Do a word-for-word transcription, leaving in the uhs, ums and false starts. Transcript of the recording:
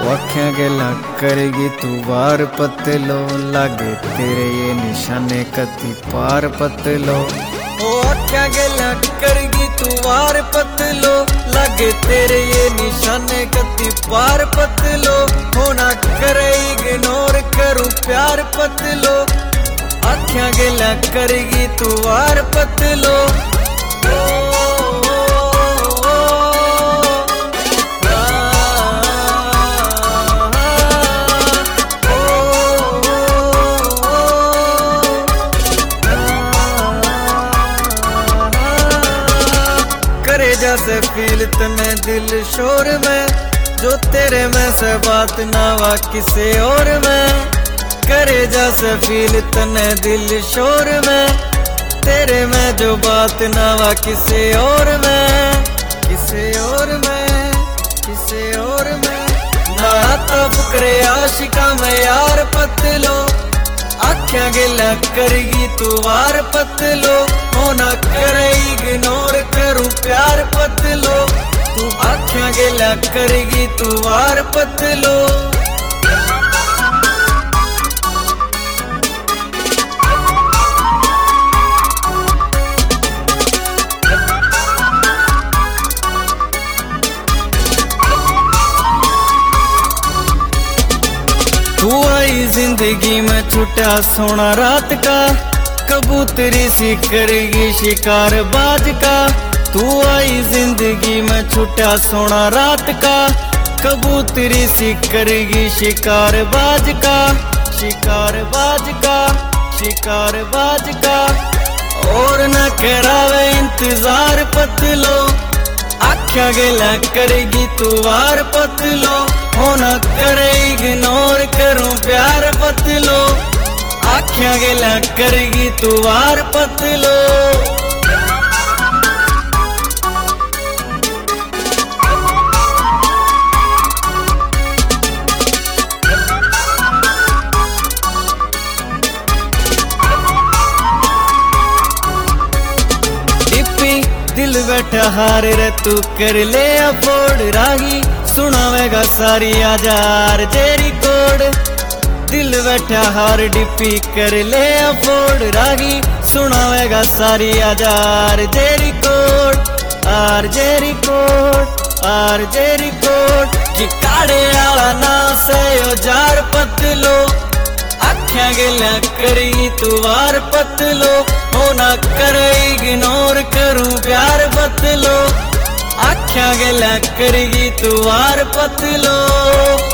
आँखें गला करेगी तू वार पतलो, लागे तेरे ये निशाने कति पार पतलो। ओ आँखें गला करेगी तू वार पतलो, लागे तेरे ये निशाने कति पार पतलो। होना करे इग्नोर करूं प्यार पतलो, आँखें गला करेगी तू वार पतलो। करे जैसे फील तने दिल शोर में, जो तेरे में से बात ना वा किसी और में। करे जैसे फील तने दिल शोर में, तेरे में जो बात ना वा किसी और में, किसी और में, किसी और में। ना तो फुकरे आशिका में यार पतलो, आँखें गिला करेगी तू वार पतलो। होना करे इग्नोर करूं प्यार पतलो, तू आँखें गिला करेगी तू वार पतलो। तू आई जिंदगी में छुटा सोना रात का, कबूतरी सी करेगी शिकार बाज का। तू आई जिंदगी में छुटा सोना रात का, कबूतरी सी करेगी शिकार बाज का, शिकार बाज का, शिकार बाज का। और न करावे इंतजार पतलो, आँखें गिला करेगी तू वार पतलो। होना करे इग्नोर करूं प्यार पतलो, आँखें गिला करेगी तू वार पतलो। दिल बैठा हार रे तू कर ले अफोर्ड, राही सुनावेगा सारी आजार तेरी कोड। दिल बैठा हार डिपी कर ले अफोर्ड, राही सुनावेगा सारी आजार तेरी कोड। आर जेरी कोड, आर जेरी कोड। चिकाड़े आला ना से जार पतलो, आँखें गिला करेगी तू वार पतलो। होना करे इग्नोर करूं प्यार पतलो, आँखें गिला करेगी तू वार पतलो।